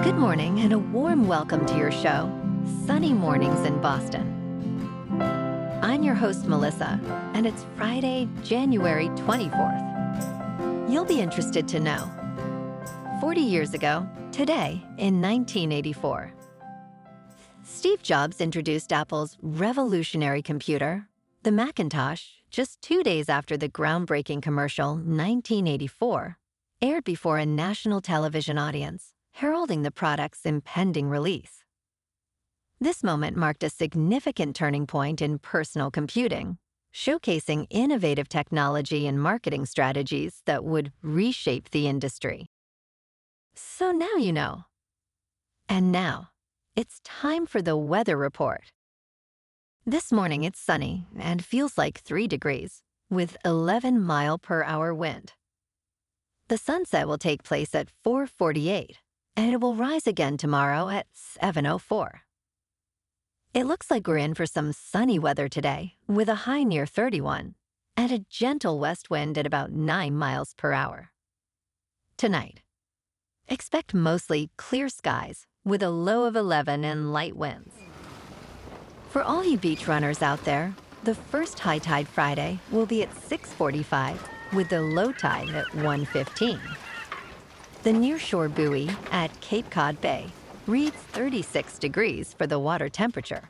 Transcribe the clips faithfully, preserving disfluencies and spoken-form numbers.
Good morning and a warm welcome to your show, Sunny Mornings in Boston. I'm your host, Melissa, and it's Friday, January twenty-fourth. You'll be interested to know. forty years ago, today, in nineteen eighty-four, Steve Jobs introduced Apple's revolutionary computer, the Macintosh, just two days after the groundbreaking commercial, nineteen eighty-four, aired before a national television audience, heralding the product's impending release. This moment marked a significant turning point in personal computing, showcasing innovative technology and marketing strategies that would reshape the industry. So now you know. And now, it's time for the weather report. This morning it's sunny and feels like three degrees, with eleven mile per hour wind. The sunset will take place at four forty-eight, and it will rise again tomorrow at seven oh four. It looks like we're in for some sunny weather today, with a high near thirty-one, and a gentle west wind at about nine miles per hour. Tonight, expect mostly clear skies, with a low of eleven and light winds. For all you beach runners out there, the first high tide Friday will be at six forty-five, with the low tide at one fifteen. The nearshore buoy at Cape Cod Bay reads thirty-six degrees for the water temperature.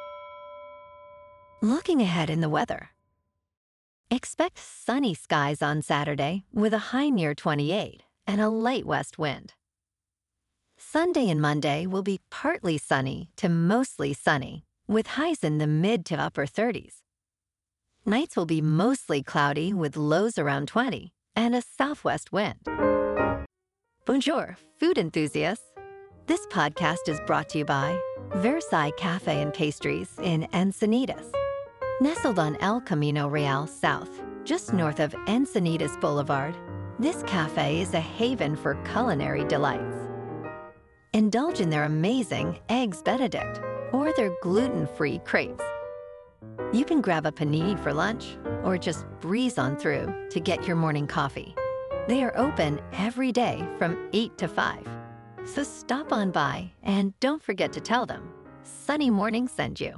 Looking ahead in the weather, expect sunny skies on Saturday with a high near twenty-eight and a light west wind. Sunday and Monday will be partly sunny to mostly sunny, with highs in the mid to upper thirties. Nights will be mostly cloudy with lows around twenty and a southwest wind. Bonjour, food enthusiasts. This podcast is brought to you by Versailles Cafe and Pastries in Encinitas. Nestled on El Camino Real South, just north of Encinitas Boulevard, this cafe is a haven for culinary delights. Indulge in their amazing Eggs Benedict or their gluten-free crepes. You can grab a panini for lunch or just breeze on through to get your morning coffee. They are open every day from eight to five. So stop on by and don't forget to tell them Sunny Morning sent you.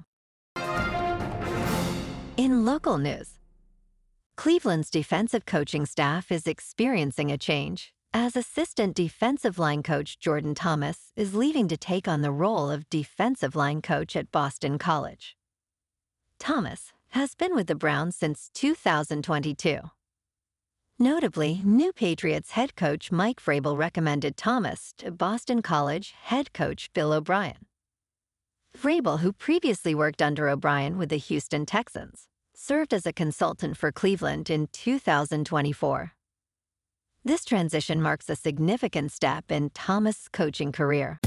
In local news, Cleveland's defensive coaching staff is experiencing a change as assistant defensive line coach Jordan Thomas is leaving to take on the role of defensive line coach at Boston College. Thomas has been with the Browns since two thousand twenty-two. Notably, new Patriots head coach Mike Vrabel recommended Thomas to Boston College head coach Bill O'Brien. Vrabel, who previously worked under O'Brien with the Houston Texans, served as a consultant for Cleveland in two thousand twenty-four. This transition marks a significant step in Thomas' coaching career.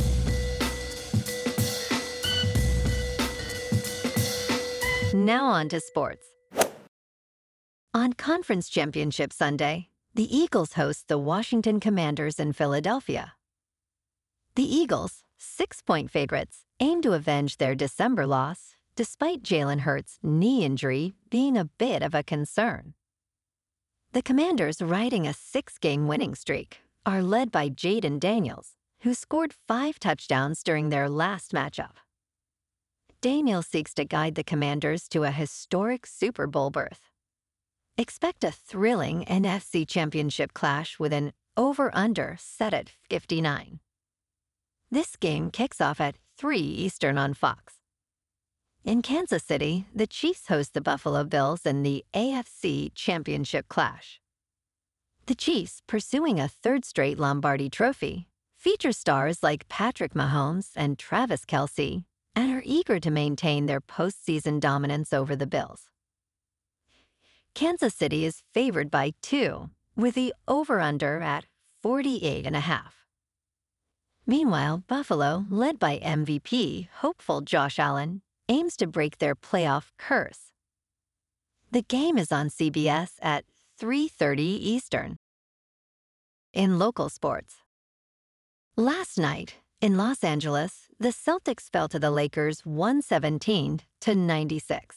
Now on to sports. On Conference Championship Sunday, the Eagles host the Washington Commanders in Philadelphia. The Eagles, six-point favorites, aim to avenge their December loss, despite Jalen Hurts' knee injury being a bit of a concern. The Commanders, riding a six-game winning streak, are led by Jaden Daniels, who scored five touchdowns during their last matchup. Daniels seeks to guide the Commanders to a historic Super Bowl berth. Expect a thrilling N F C Championship clash with an over-under set at fifty-nine. This game kicks off at three Eastern on Fox. In Kansas City, the Chiefs host the Buffalo Bills in the A F C Championship clash. The Chiefs, pursuing a third straight Lombardi trophy, feature stars like Patrick Mahomes and Travis Kelce and are eager to maintain their postseason dominance over the Bills. Kansas City is favored by two, with the over-under at forty-eight and a half. Meanwhile, Buffalo, led by M V P hopeful Josh Allen, aims to break their playoff curse. The game is on C B S at three thirty Eastern. In local sports, last night in Los Angeles, the Celtics fell to the Lakers one seventeen to ninety-six.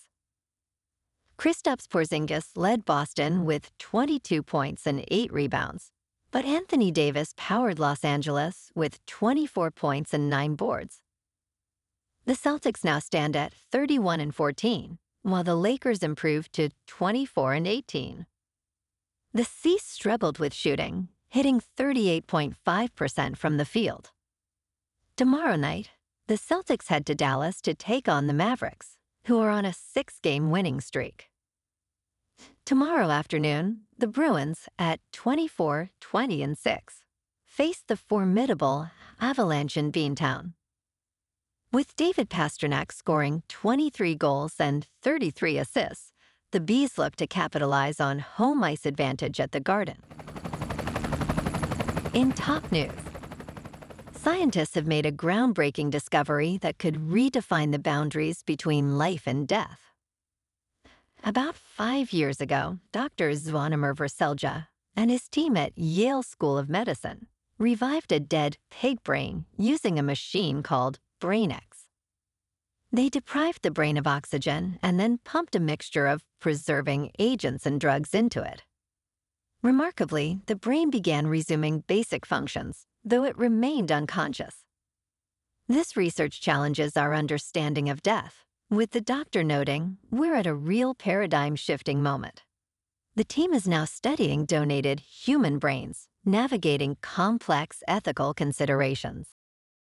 Kristaps Porzingis led Boston with twenty-two points and eight rebounds, But Anthony Davis powered Los Angeles with twenty-four points and nine boards. The Celtics now stand at thirty-one and fourteen, while the Lakers improved to twenty-four and eighteen. The C's struggled with shooting, hitting thirty-eight point five percent from the field. Tomorrow night, the Celtics head to Dallas to take on the Mavericks, who are on a six-game winning streak. Tomorrow afternoon, the Bruins, at twenty-four, twenty, and six, face the formidable Avalanche in Beantown. With David Pastrnak scoring twenty-three goals and thirty-three assists, the Bees look to capitalize on home ice advantage at the Garden. In top news, scientists have made a groundbreaking discovery that could redefine the boundaries between life and death. About five years ago, Doctor Zvonimir Verselja and his team at Yale School of Medicine revived a dead pig brain using a machine called BrainX. They deprived the brain of oxygen and then pumped a mixture of preserving agents and drugs into it. Remarkably, the brain began resuming basic functions, though it remained unconscious. This research challenges our understanding of death, with the doctor noting, "We're at a real paradigm-shifting moment." The team is now studying donated human brains, navigating complex ethical considerations.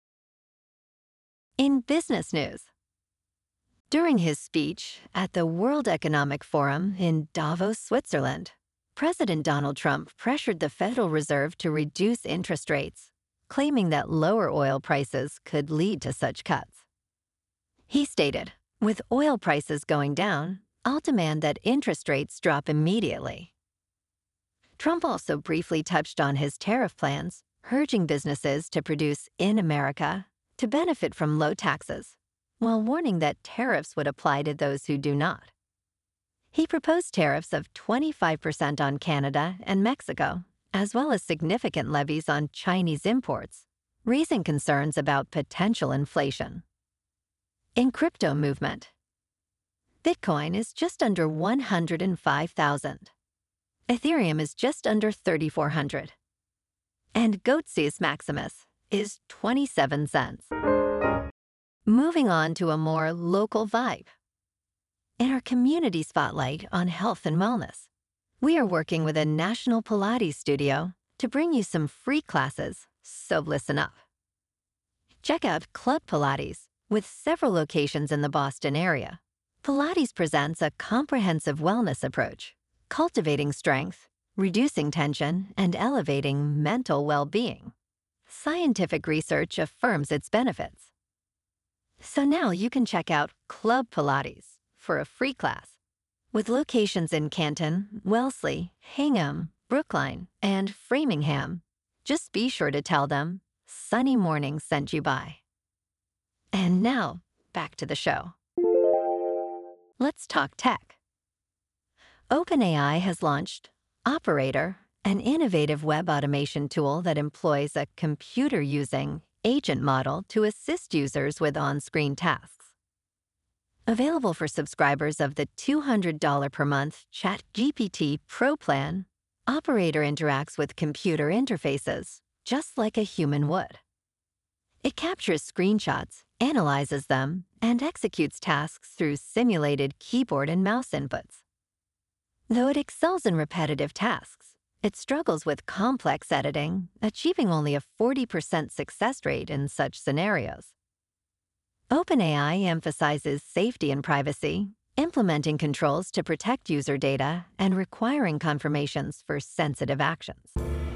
In business news, during his speech at the World Economic Forum in Davos, Switzerland, President Donald Trump pressured the Federal Reserve to reduce interest rates, claiming that lower oil prices could lead to such cuts. He stated, "With oil prices going down, I'll demand that interest rates drop immediately." Trump also briefly touched on his tariff plans, urging businesses to produce in America to benefit from low taxes, while warning that tariffs would apply to those who do not. He proposed tariffs of twenty-five percent on Canada and Mexico, as well as significant levies on Chinese imports, raising concerns about potential inflation. In crypto movement, Bitcoin is just under one hundred five thousand. Ethereum is just under thirty-four hundred. And Goatseus Maximus is twenty-seven cents. Moving on to a more local vibe. In our community spotlight on health and wellness, we are working with a national Pilates studio to bring you some free classes, so listen up. Check out Club Pilates. With several locations in the Boston area, Pilates presents a comprehensive wellness approach, cultivating strength, reducing tension, and elevating mental well-being. Scientific research affirms its benefits. So now you can check out Club Pilates for a free class. With locations in Canton, Wellesley, Hingham, Brookline, and Framingham, just be sure to tell them Sunny Mornings sent you by. And now, back to the show. Let's talk tech. OpenAI has launched Operator, an innovative web automation tool that employs a computer-using agent model to assist users with on-screen tasks. Available for subscribers of the two hundred dollars per month ChatGPT Pro plan, Operator interacts with computer interfaces, just like a human would. It captures screenshots, analyzes them, and executes tasks through simulated keyboard and mouse inputs. Though it excels in repetitive tasks, it struggles with complex editing, achieving only a forty percent success rate in such scenarios. OpenAI emphasizes safety and privacy, implementing controls to protect user data and requiring confirmations for sensitive actions.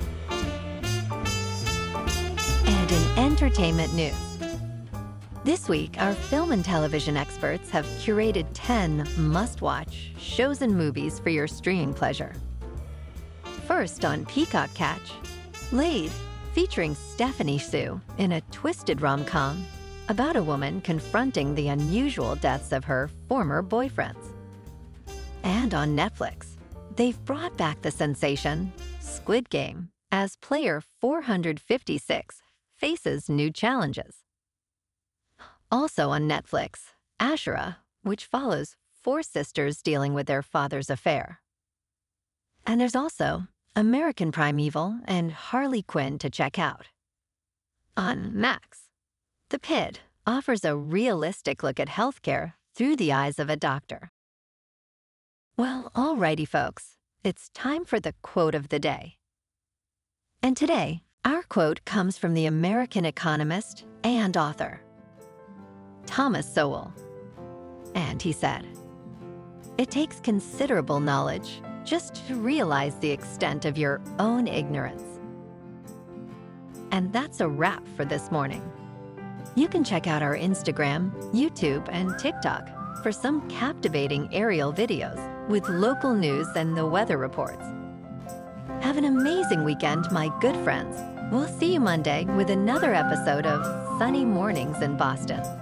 And in entertainment news, this week, our film and television experts have curated ten must-watch shows and movies for your streaming pleasure. First on Peacock Catch, Laid, featuring Stephanie Sue in a twisted rom-com about a woman confronting the unusual deaths of her former boyfriends. And on Netflix, they've brought back the sensation, Squid Game, as player four hundred fifty-six faces new challenges. Also on Netflix, Ashura, which follows four sisters dealing with their father's affair. And there's also American Primeval, and Harley Quinn to check out. On Max, The Pid offers a realistic look at healthcare through the eyes of a doctor. Well, alrighty, folks, it's time for the quote of the day. And today, our quote comes from the American economist and author, Thomas Sowell. And he said, "It takes considerable knowledge just to realize the extent of your own ignorance." And that's a wrap for this morning. You can check out our Instagram, YouTube, and TikTok for some captivating aerial videos with local news and the weather reports. Have an amazing weekend, my good friends. We'll see you Monday with another episode of Sunny Mornings in Boston.